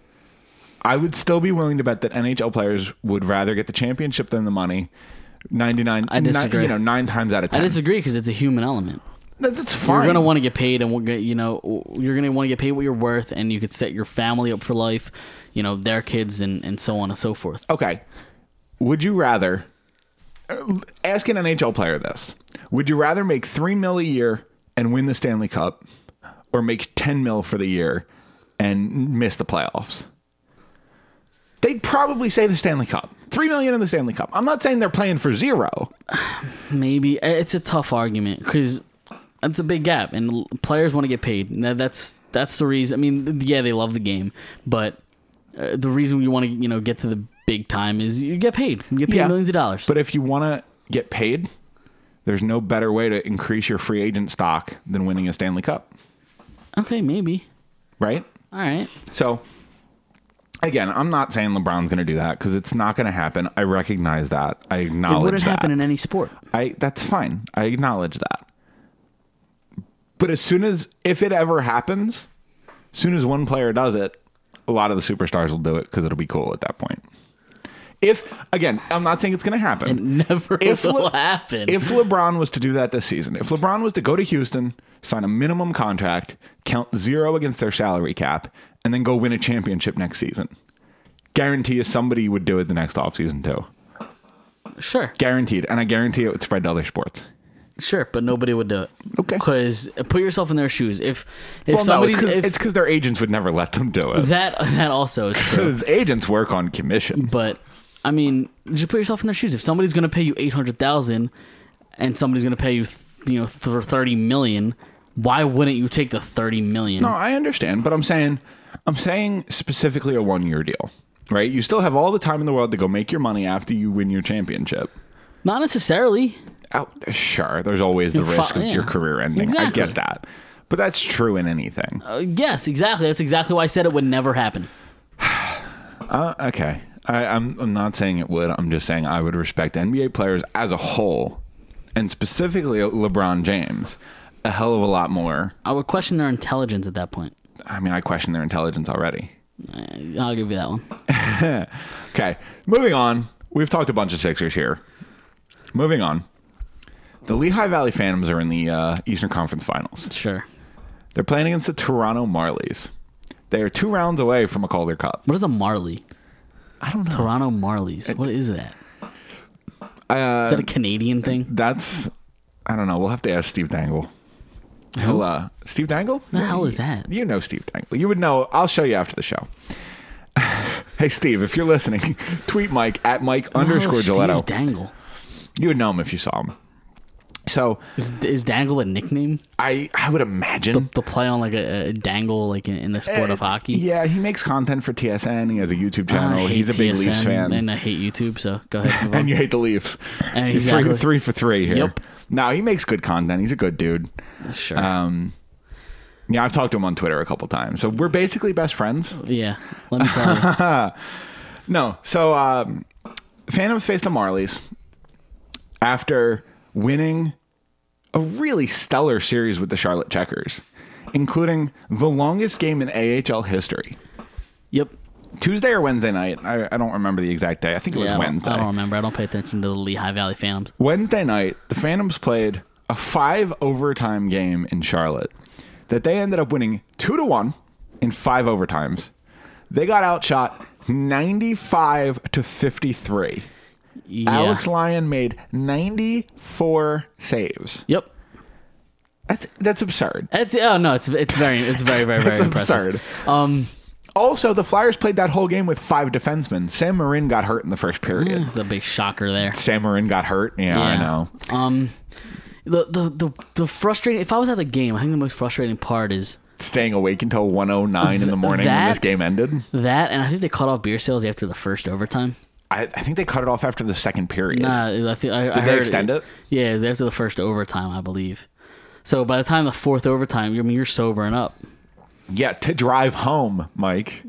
I would still be willing to bet that N H L players would rather get the championship than the money. ninety-nine, I disagree. Nine, you know, nine times out of ten. I disagree because it's a human element. That- That's fine. You're gonna want to get paid, and we'll get you know you're gonna want to get paid what you're worth, and you could set your family up for life, you know, their kids, and and so on and so forth. Okay. Would you rather uh, ask an N H L player this? Would you rather make three mil a year and win the Stanley Cup, or make ten mil for the year and miss the playoffs? They'd probably say the Stanley Cup. Three million in the Stanley Cup. I'm not saying they're playing for zero. Maybe it's a tough argument because that's a big gap, and l- players want to get paid. And that- That's that's the reason. I mean, yeah, they love the game, but uh, the reason you want to you know get to the big time is you get paid. You get paid Yeah. millions of dollars. But if you want to get paid, there's no better way to increase your free agent stock than winning a Stanley Cup, okay, maybe. right? All right. So, again, I'm not saying LeBron's going to do that because it's not going to happen. I recognize that. I It acknowledge wouldn't that. happen in any sport. I that's fine. I acknowledge that. But as soon as if it ever happens, as soon as one player does it, a lot of the superstars will do it because it'll be cool at that point. If again, I'm not saying it's going to happen. It never If will Le- happen. If LeBron was to do that this season, if LeBron was to go to Houston, sign a minimum contract, count zero against their salary cap, and then go win a championship next season, guarantee you somebody would do it the next offseason too. Sure, Guaranteed. And I guarantee it would spread to other sports. sure, but nobody would do it. Okay. Because put yourself in their shoes. If if Well, no, somebody it's because if it's because their agents would never let them do it. that that also is true. Because agents work on commission. But I mean, just put yourself in their shoes. If somebody's going to pay you eight hundred thousand, and somebody's going to pay you, you know, for thirty million, why wouldn't you take the thirty million? No, I understand, but I'm saying, I'm saying specifically a one-year deal, right? You still have all the time in the world to go make your money after you win your championship. Not necessarily. Oh, sure, there's always the You're risk fi- of your yeah. career ending. Exactly. I get that, but that's true in anything. Uh, yes, exactly. That's exactly why I said it would never happen. Uh, okay, I, I'm I'm not saying it would. I'm just saying I would respect N B A players as a whole, and specifically LeBron James, a hell of a lot more. I would question their intelligence at that point. I mean, I question their intelligence already. Uh, I'll give you that one. Okay, moving on. We've talked a bunch of Sixers here. Moving on. The Lehigh Valley Phantoms are in the uh, Eastern Conference Finals. Sure. They're playing against the Toronto Marlies. They are two rounds away from a Calder Cup. What is a Marley? I don't know. Toronto Marlies. What is that? Uh, Is that a Canadian thing? that's, I don't know. We'll have to ask Steve Dangle. He'll, uh, Steve Dangle? The hell is that? You know Steve Dangle. You would know. I'll show you after the show. Hey, Steve, if you're listening, tweet Mike at Mike underscore Gilletto. Steve Dangle. You would know him if you saw him. So is, is Dangle a nickname? I, I would imagine the, the play on like a, a dangle like in, in the sport uh, of hockey. Yeah, he makes content for T S N. He has a YouTube channel. He's a T S N, big Leafs fan, and I hate YouTube. So go ahead. And you hate the Leafs. And He's exactly. three, three for three here. Yep. No, he makes good content. He's a good dude. Sure. Um, yeah, I've talked to him on Twitter a couple times. So we're basically best friends. Yeah, let me tell you. No, so um, Phantoms faced the Marlies after winning a really stellar series with the Charlotte Checkers, including the longest game in A H L history. Yep. Tuesday or Wednesday night. I, I don't remember the exact day. I think it was yeah, I Wednesday. I don't remember. I don't pay attention to the Lehigh Valley Phantoms. Wednesday night, the Phantoms played a five overtime game in Charlotte that they ended up winning two to one in five overtimes. They got outshot ninety-five to fifty-three. Yeah. Alex Lyon made ninety-four saves. Yep. That's that's absurd. It's oh no, it's it's very it's very very very That's impressive. absurd. Um, also, the Flyers played that whole game with five defensemen. Sam Marin got hurt in the first period. it's a big shocker there. Sam Marin got hurt. Yeah, Yeah. I know. Um, the the the the frustrating. If I was at the game, I think the most frustrating part is Staying awake until one oh nine in the morning that, when this game ended. That, and I think they cut off beer sales after the first overtime. I, I think they cut it off after the second period. Nah, I think I, Did I they heard extend it? Yeah, it was after the first overtime, I believe. So by the time the fourth overtime, I mean, you're sobering up. Yeah, to drive home, Mike.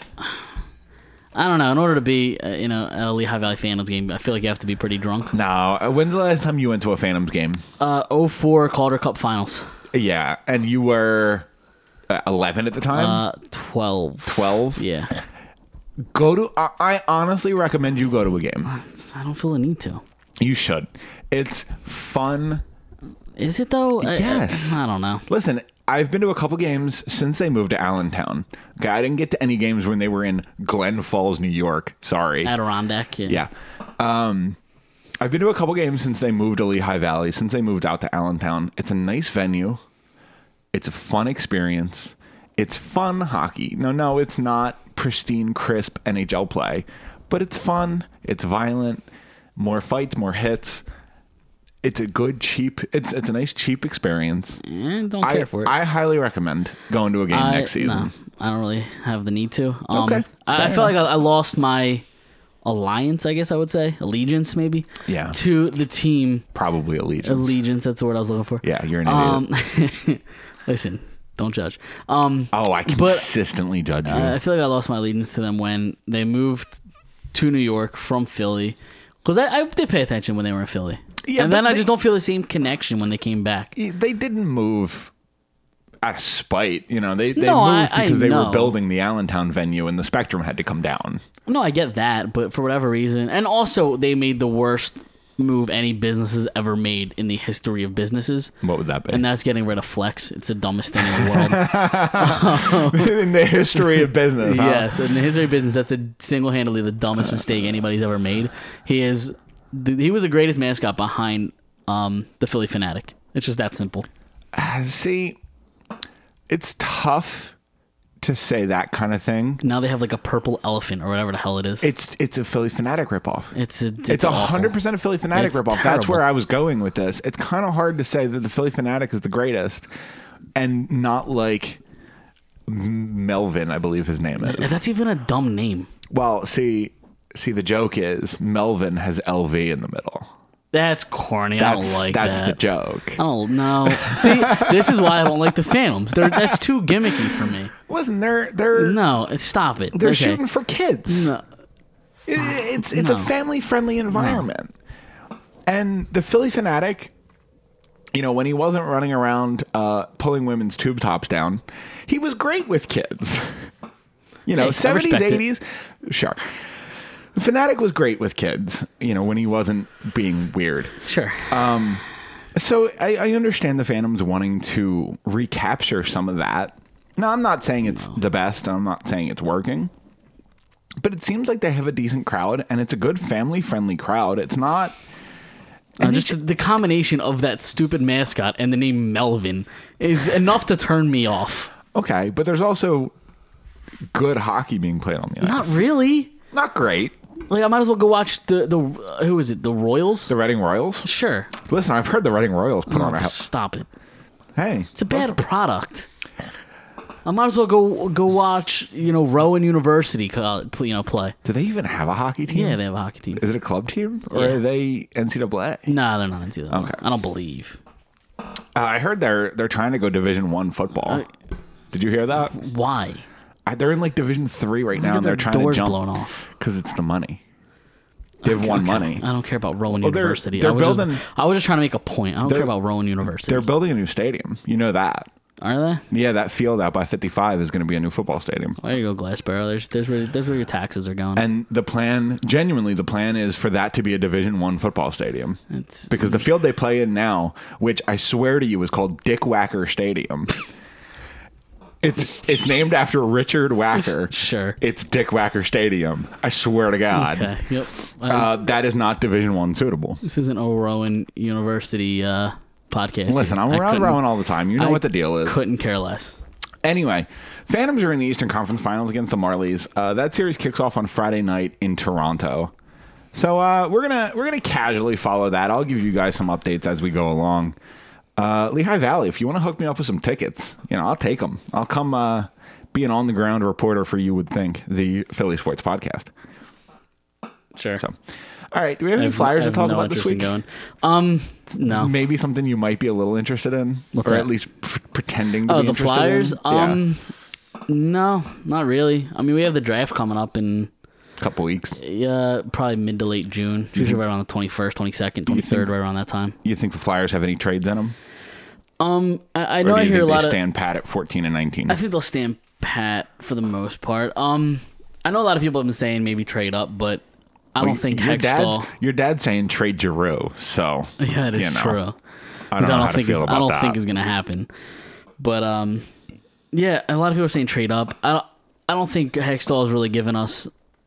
I don't know. In order to be, uh, you know, a Lehigh Valley Phantoms game, I feel like you have to be pretty drunk. No, uh, when's the last time you went to a Phantoms game? Uh, oh four Calder Cup Finals. Yeah, and you were uh, eleven at the time? Uh, twelve. twelve? Yeah. Go to. I, I honestly recommend you go to a game. I don't feel the need to. You should. It's fun. Is it though? Yes. I, I don't know. Listen, I've been to a couple games since they moved to Allentown. Okay, I didn't get to any games when they were in Glen Falls, New York. Sorry. Adirondack. Yeah. Yeah. Um, I've been to a couple games since they moved to Lehigh Valley, since they moved out to Allentown. It's a nice venue. It's a fun experience. It's fun hockey. No, no, it's not pristine, crisp N H L play, but it's fun. It's violent. More fights, more hits. It's a good, cheap, it's it's a nice, cheap experience. Eh, don't care I, for it. I highly recommend going to a game I, next season. No, I don't really have the need to. Um, Okay, I, I fair felt like I, I lost my alliance, I guess I would say. Allegiance, maybe. Yeah. To the team. Probably Allegiance. Allegiance, that's the word I was looking for. Yeah, you're an idiot. Um, listen, don't judge. Um, oh, I consistently judge you. I feel like I lost my allegiance to them when they moved to New York from Philly. Because I, I did pay attention when they were in Philly. Yeah, and then but I they- just don't feel the same connection when they came back. They didn't move out of spite. You know, they, they No, I- moved I because they know. were building the Allentown venue and the Spectrum had to come down. No, I get that, but for whatever reason, and also they made the worst move any business has ever made in the history of businesses, What would that be? and that's getting rid of Flex. It's the dumbest thing in the world. In the history of business, huh? Yes, in the history of business, that's a single-handedly the dumbest mistake anybody's ever made. He is, he was the greatest mascot behind um, the Philly Fanatic. It's just that simple. Uh, See, it's tough to say that kind of thing. Now they have like a purple elephant or whatever the hell it is. It's it's a Philly Fanatic ripoff. It's a, it's, It's a awful. hundred percent a Philly Fanatic It's ripoff. That's terrible. where I was going with this. It's kind of hard to say that the Philly Fanatic is the greatest, and not like M- Melvin, I believe his name is. That's even a dumb name. Well, see, see, the joke is Melvin has L V in the middle. That's corny. That's I don't like that's that. the joke. I don't know. See, this is why I don't like the Phantoms. They're, that's too gimmicky for me. Listen, they're they're No, stop it. they're Okay. shooting for kids. No. It, it's it's a No. family friendly environment, and the Philly Fanatic. You know, when he wasn't running around uh, pulling women's tube tops down, he was great with kids. You know, Hey, I seventies, respect it. eighties, sure. The Fanatic was great with kids. You know, when he wasn't being weird. Sure. So I, I understand the Phantoms wanting to recapture some of that. Now, I'm not saying it's the best, and I'm not saying it's working, but it seems like they have a decent crowd, and it's a good family-friendly crowd. It's not, Uh, just the, the combination of that stupid mascot and the name Melvin is enough to turn me off. Okay, but there's also good hockey being played on the ice. Not really. Not great. Like, I might as well go watch the, the uh, who is it, the Royals? The Reading Royals? Sure. Listen, I've heard the Reading Royals put Oh, on a... stop it. Hey. It's a bad product. I might as well go go watch, you know, Rowan University, you know, play. Do they even have a hockey team? Yeah, they have a hockey team. Is it a club team? Or Yeah. are they N C double A? Nah, they're not into that. Okay. I don't believe. Uh, I heard they're they're trying to go Division One football. Uh, Did you hear that? Why? Uh, They're in like Division Three right now, Get and they're their trying doors to jump blown off. because it's the money. Div Okay, One okay. money. I don't care about Rowan Well, they're- University. they're I was building- Just, I was just trying to make a point. I don't They're- care about Rowan University. They're building a new stadium. You know that. Are they? Yeah, that field out by fifty-five is going to be a new football stadium. There you go, Glassboro. There's there's where there's where your taxes are going. And the plan, genuinely, the plan is for that to be a Division One football stadium. It's Because the field they play in now, which I swear to you is called Dick Wacker Stadium. It's it's named after Richard Wacker. Sure. It's Dick Wacker Stadium. I swear to God. okay. Yep. I- Uh, that is not Division One suitable. this isn't a Rowan University uh, podcast. Listen, I'm I around couldn't- Rowan all the time. You know I what the deal is. Couldn't care less. Anyway, Phantoms are in the Eastern Conference Finals against the Marlies. Uh, that series kicks off on Friday night in Toronto. So uh, we're gonna we're gonna casually follow that. I'll give you guys some updates as we go along. Uh, Lehigh Valley, if you want to hook me up with some tickets, you know, I'll take them. I'll come uh, be an on the ground reporter for You Would Think, the Philly Sports Podcast. Sure. So, all right, do we have I any have- flyers I to have talk no about this interest in week? Going. Um, no. Maybe something you might be a little interested in, What's or that? at least p- pretending to Oh, be the interested Flyers. in. Yeah. Um, no, not really. I mean, we have the draft coming up in Couple weeks. uh, probably mid to late June. It's usually right around the twenty-first, twenty-second, twenty-third, think- right around that time. You think the Flyers have any trades in them? Um, I, I know Or do I you hear a think lot they of. stand pat at fourteen and nineteen? I think they'll stand pat for the most part. Um, I know a lot of people have been saying maybe trade up, but I don't think your Hextall. dad's, your dad's saying trade Giroux, so Yeah, it is you know, true. I don't Which know I don't how to think feel is, about I don't that. think is gonna happen. But um, yeah, a lot of people are saying trade up. I don't. I don't think Hextall has really given us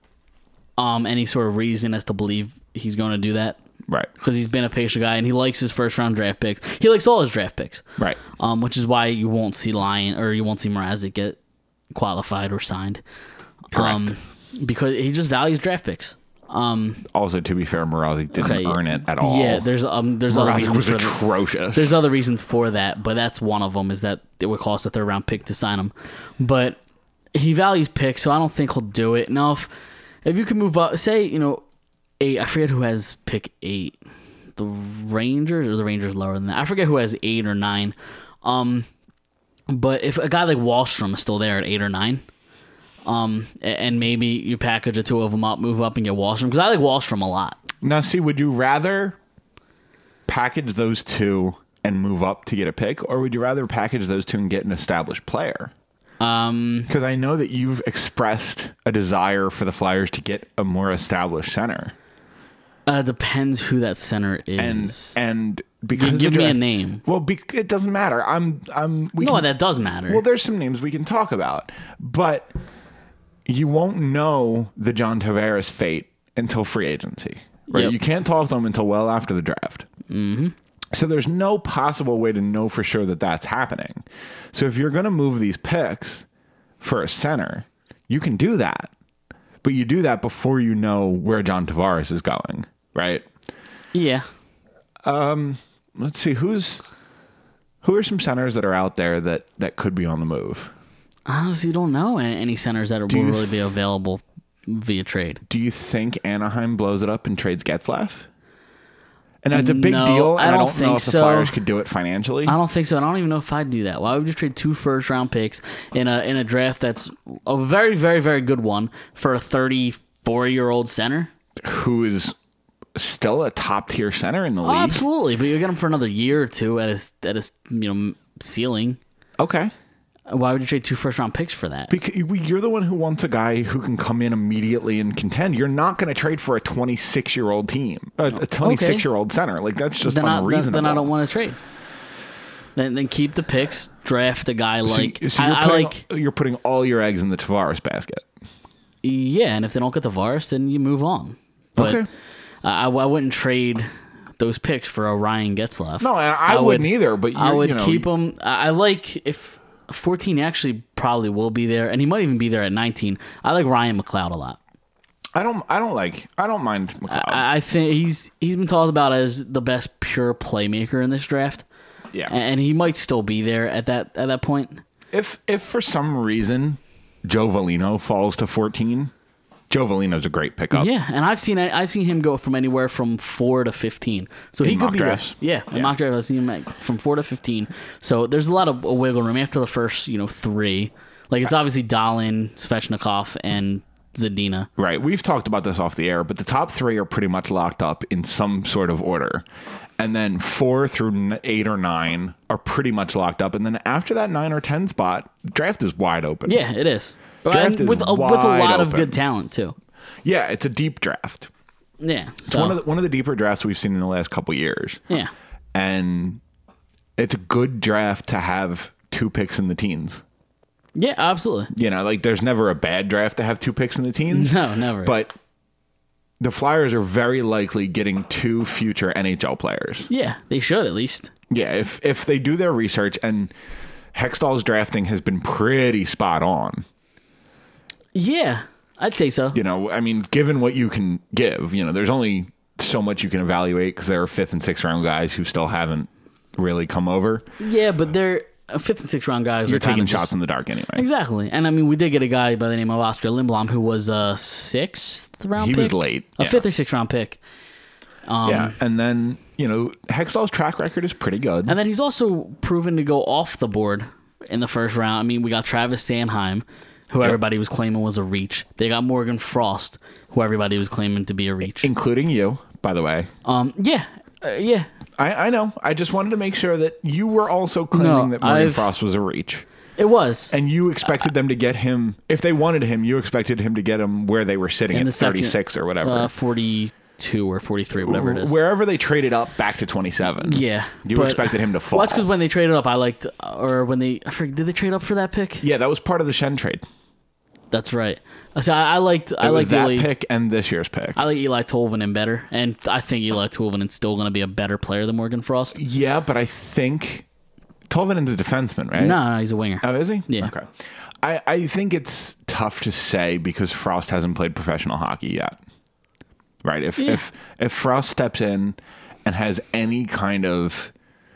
um any sort of reason as to believe he's going to do that Right, because he's been a patient guy and he likes his first round draft picks. He likes all his draft picks. right. Um, which is why you won't see Lion or you won't see Mrazek get qualified or signed. Correct. Um, because he just values draft picks. Um, Also, to be fair, Mrazek didn't okay, earn it at all. Yeah, there's um there's other Mrazek reasons was for that. atrocious. There's other reasons for that, but that's one of them. Is that it would cost a third round pick to sign him, but he values picks, so I don't think he'll do it. Now, if if you can move up, say you know eight, I forget who has pick eight, the Rangers or the Rangers lower than that. I forget who has eight or nine. Um, but if a guy like Wallstrom is still there at eight or nine. Um, a- and maybe you package the two of them up, move up, and get Wallstrom because I like Wallstrom a lot. Now, see, would you rather package those two and move up to get a pick, or would you rather package those two and get an established player? Um, Because I know that you've expressed a desire for the Flyers to get a more established center, uh, depends who that center and is. and because You the give me a draft- name. Well, be, it doesn't matter. I'm I'm. We No, can, that does matter. well, there's some names we can talk about, but you won't know the John Tavares fate until free agency, right? Yep. You can't talk to them until well after the draft. Mm-hmm. So there's no possible way to know for sure that that's happening. So if you're going to move these picks for a center, you can do that, but you do that before you know where John Tavares is going, right? yeah. Let's see who's who are some centers that are out there that that could be on the move. I honestly don't know a- any centers that will you really be th- available via trade. Do you think Anaheim blows it up and trades Getzlaff? And that's a big No, deal, and I I don't don't, know think if the so. Flyers could do it financially. I don't think so. and I don't even know if I'd do that. Why would you trade two first round picks in a in a draft that's a very, very, very good one for a thirty-four year old center? Who is still a top tier center in the Oh, league? absolutely, but you're getting him for another year or two at his at his you know ceiling. Okay. Why would you trade two first round picks for that? Because you're the one who wants a guy who can come in immediately and contend. You're not going to trade for a twenty-six year old team, a twenty-six year old center. Like that's just then I, unreasonable. then, then I don't want to trade. Then, then keep the picks. Draft a guy So, like so I, you're, I putting, like. you're putting all your eggs in the Tavares basket. Yeah, and if they don't get the Tavares, then you move on. But Okay. I, I wouldn't trade those picks for a Ryan Getzlaf. No, I, I, I wouldn't would, either. But I would you know, keep him. I like if fourteen actually probably will be there, and he might even be there at nineteen. I like Ryan McLeod a lot. I don't. I don't like. I don't mind McLeod. I, I think he's he's been talked about as the best pure playmaker in this draft. Yeah, and he might still be there at that at that point. If if for some reason Joe Veleno falls to fourteen, Joe Veleno's a great pickup. Yeah, and I've seen I've seen him go from anywhere from four to fifteen. So in he could mock be drafts. There. Yeah, in yeah. mock draft I've seen him like from four to fifteen. So there's a lot of wiggle room after the first you know three. Like it's obviously Dahlin, Svechnikov, and Zadina. Right. We've talked about this off the air, but the top three are pretty much locked up in some sort of order. And then four through eight or nine are pretty much locked up. And then after that nine or ten spot, draft is wide open. Yeah, it is. Draft and with, is a, with a lot open. of good talent, too. Yeah, it's a deep draft. Yeah. It's So, one of the, one of the deeper drafts we've seen in the last couple years. yeah. And it's a good draft to have two picks in the teens. Yeah, absolutely. You know, like there's never a bad draft to have two picks in the teens. No, never. But the Flyers are very likely getting two future N H L players. Yeah, they should at least. Yeah, if if they do their research, and Hextall's drafting has been pretty spot on. Yeah, I'd say so. You know, I mean, given what you can give, you know, there's only so much you can evaluate because there are fifth and sixth round guys who still haven't really come over. Yeah, but they're uh, fifth and sixth round guys. You're are kinda taking just, shots in the dark anyway. Exactly. And I mean, we did get a guy by the name of Oscar Lindblom who was a sixth round He pick. was late. A yeah. fifth or sixth round pick. Um, yeah. And then, you know, Hextall's track record is pretty good. And then he's also proven to go off the board in the first round. I mean, we got Travis Sanheim, who Yep. everybody was claiming was a reach. They got Morgan Frost, who everybody was claiming to be a reach. Including you, by the way. Um, yeah, uh, yeah. I, I know. I just wanted to make sure that you were also claiming No, that Morgan I've- Frost was a reach. It was. And you expected them to get him, if they wanted him, you expected him to get him where they were sitting In at the second- thirty-six or whatever. Uh, forty-two or forty-three, whatever it is. Wherever they traded up back to twenty-seven. Yeah, You but- expected him to fall. Well, that's because when they traded up, I liked, or when they, I forget, did they trade up for that pick? Yeah, that was part of the Shen trade. That's right. So I, I liked, I It was liked that Eli, pick and this year's pick. I like Eli Tolvanen better, and I think Eli Tolvanen's still going to be a better player than Morgan Frost. yeah, but I think Tolvanen's a defenseman, right? No, no, he's a winger. Oh, is he? Yeah. Okay. I, I think it's tough to say because Frost hasn't played professional hockey yet. Right? If Yeah. if if Frost steps in and has any kind of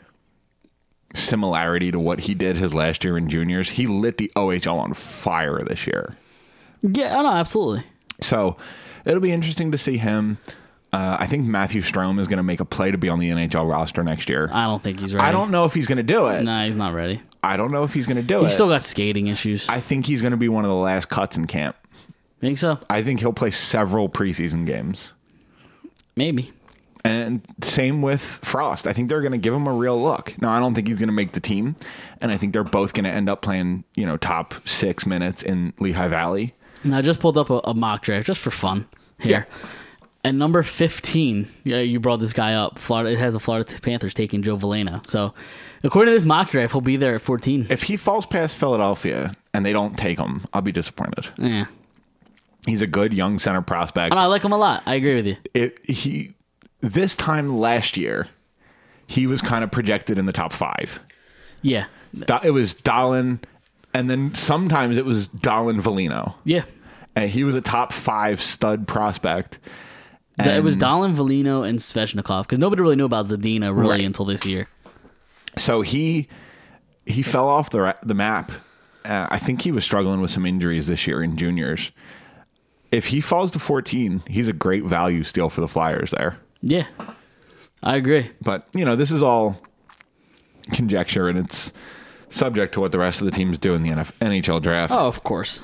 similarity to what he did his last year in juniors, he lit the O H L on fire this year. Yeah, oh, no, absolutely. So it'll be interesting to see him. Uh, I think Matthew Strome is going to make a play to be on the N H L roster next year. I don't think he's ready. I don't know if he's going to do it. Nah, he's not ready. I don't know if he's going to do He's it. still got skating issues. I think he's going to be one of the last cuts in camp. Think so? I think he'll play several preseason games. Maybe. And same with Frost. I think they're going to give him a real look. Now, I don't think he's going to make the team, and I think they're both going to end up playing, you know, top six minutes in Lehigh Valley. And I just pulled up a, a mock draft just for fun here. Yeah. At number fifteen, yeah, you brought this guy up. Florida, it has the Florida Panthers taking Joe Veleno. So, according to this mock draft, he'll be there at fourteen. If he falls past Philadelphia and they don't take him, I'll be disappointed. Yeah. He's a good young center prospect. And I like him a lot. I agree with you. It, he this time last year, he was kind of projected in the top five. Yeah. Da- It was Dahlin, and then sometimes it was Dahlin Veleno. Yeah. And he was a top five stud prospect. D- it was And Dahlin, Veleno, and Svechnikov because nobody really knew about Zadina really Right. until this year. So he he fell off the ra- the map. Uh, I think he was struggling with some injuries this year in juniors. If he falls to fourteen, he's a great value steal for the Flyers there. Yeah. I agree. But, you know, this is all conjecture, and it's subject to what the rest of the teams do in the N F- N H L draft. Oh, of course.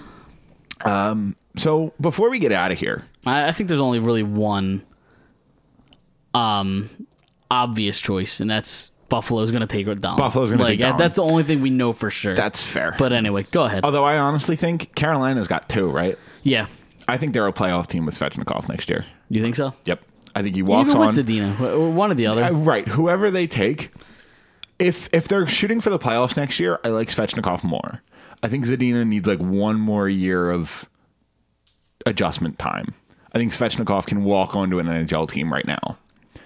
So before we get out of here, I, I think there's only really one um obvious choice, and that's Buffalo's going to take it down. Buffalo's gonna like, take Dahlin. That's the only thing we know for sure. that's fair. But anyway, go ahead. Although I honestly think Carolina's got two, right? Yeah. I think they're a playoff team with Svechnikov next year. You think so? Yep. I think he walks Even on. with Zadina, wh- one or the other. Uh, right. Whoever they take, if if they're shooting for the playoffs next year, I like Svechnikov more. I think Zadina needs like one more year of adjustment time. I think Svechnikov can walk onto an N H L team right now.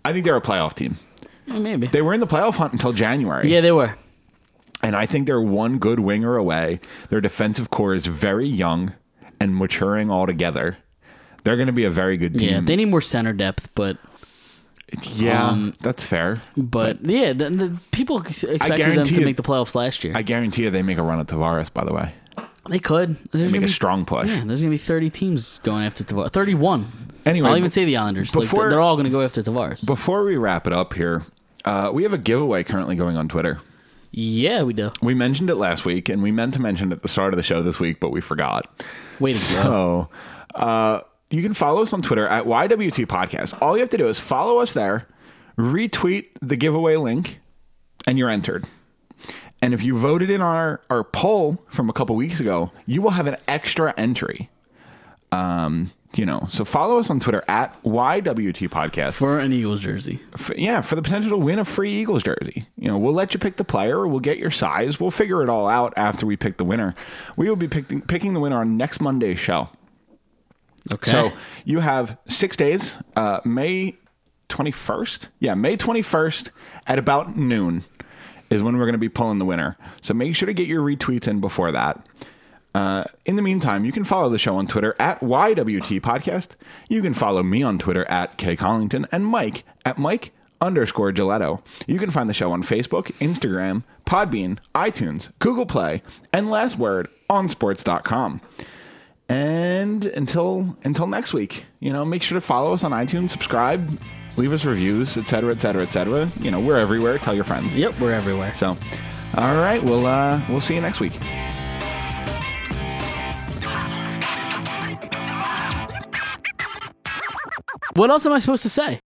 I think they're a playoff team. Yeah, maybe. They were in the playoff hunt until January. Yeah, they were. And I think they're one good winger away. Their defensive core is very young and maturing altogether. They're going to be a very good team. Yeah, they need more center depth, but yeah, um, that's fair. But, but yeah, the, the people expected them to you, make the playoffs last year. I guarantee you they make a run at Tavares, by the way. They could. There's They make a be, strong push. Yeah, there's going to be thirty teams going after Tavares. thirty-one. Anyway, I'll even say the Islanders. Before, like, they're all going to go after Tavares. Before we wrap it up here, uh, we have a giveaway currently going on Twitter. Yeah, we do. We mentioned it last week, and we meant to mention it at the start of the show this week, but we forgot. Wait a minute. So, uh, you can follow us on Twitter at Y W T Podcast. All you have to do is follow us there, retweet the giveaway link, and you're entered. And if you voted in our, our poll from a couple weeks ago, you will have an extra entry. Um, you know, so follow us on Twitter at Y W T Podcast. For an Eagles jersey. For, yeah, for the potential to win a free Eagles jersey. You know, we'll let you pick the player. We'll get your size. We'll figure it all out after we pick the winner. We will be picking, picking the winner on next Monday's show. Okay. So you have six days, uh, May twenty-first. Yeah, May twenty-first at about noon is when we're going to be pulling the winner. So make sure to get your retweets in before that. Uh, in the meantime, you can follow the show on Twitter at Y W T Podcast. You can follow me on Twitter at K Collington and Mike at Mike underscore Giletto. You can find the show on Facebook, Instagram, Podbean, iTunes, Google Play, and last word on sports dot com. And until until next week, you know, make sure to follow us on iTunes, subscribe, leave us reviews, et cetera, et cetera, et cetera. You know, we're everywhere. Tell your friends. Yep, we're everywhere. So, all right, we'll uh, we'll see you next week. What else am I supposed to say?